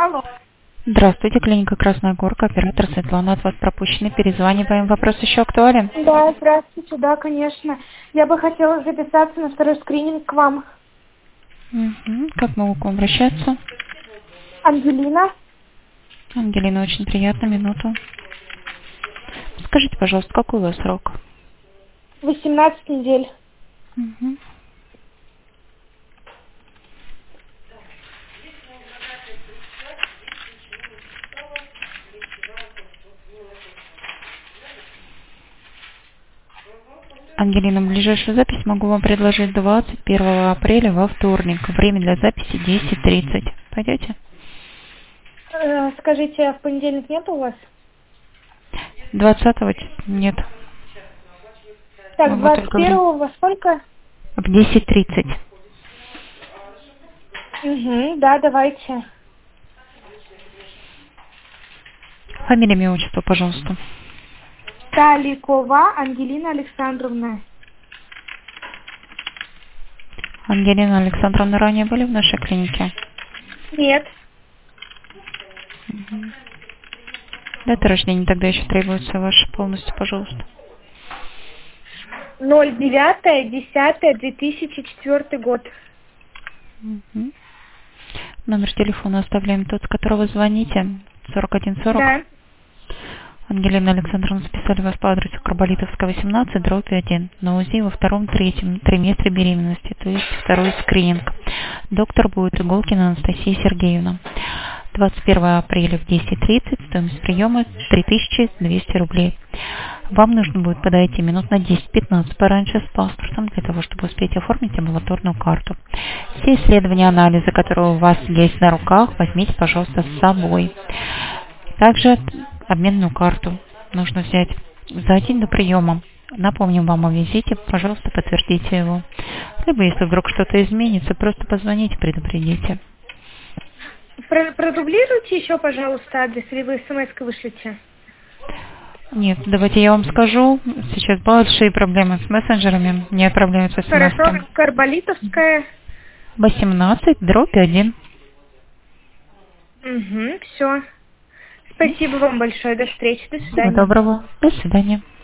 Алло. Здравствуйте, клиника Красная Горка, оператор Светлана, от вас пропущены, перезваниваем. Вопрос еще актуален? Да, здравствуйте, да, конечно. Я бы хотела записаться на второй скрининг к вам. Как могу к вам обращаться? Ангелина, Ангелина, очень приятно, минуту. Скажите, пожалуйста, какой у вас срок? 18 недель. Мгм. Ангелина, ближайшую запись могу вам предложить 21 апреля во вторник. Время для записи 10:30. Пойдете? Скажите, а в понедельник нет у вас? 20-го нет. Так, Могу только 21-го во сколько? в 10:30. Угу, да, давайте. Фамилия, имя, отчество, пожалуйста. Таликова Ангелина Александровна. Ангелина Александровна, ранее были в нашей клинике? Нет. Дата рождения тогда еще требуется ваша полностью, пожалуйста. 09.10.2004 год. Мгм. Номер телефона оставляем тот, с которого звоните. 4140. Да. Ангелина Александровна, записали вас по адресу Карболитовская, 18/1 на УЗИ во втором-третьем триместре беременности, то есть второй скрининг. Доктор будет Иголкина Анастасия Сергеевна. 21 апреля в 10:30, стоимость приема 3200 рублей. Вам нужно будет подойти минут на 10-15 пораньше с паспортом, для того, чтобы успеть оформить амбулаторную карту. Все исследования, анализы, которые у вас есть на руках, возьмите, пожалуйста, с собой. Также обменную карту нужно взять за день до приема. Напомним вам о визите, пожалуйста, подтвердите его. Либо, если вдруг что-то изменится, просто позвоните, предупредите. Продублируйте еще, пожалуйста, адрес, или вы смс-кой вышлите. Нет, давайте я вам скажу. Сейчас большие проблемы с мессенджерами, не отправляются Хорошо, смс-ки. Карболитовская. 18/1. Угу, все. Спасибо вам большое. До встречи. До Всего свидания. доброго. До свидания.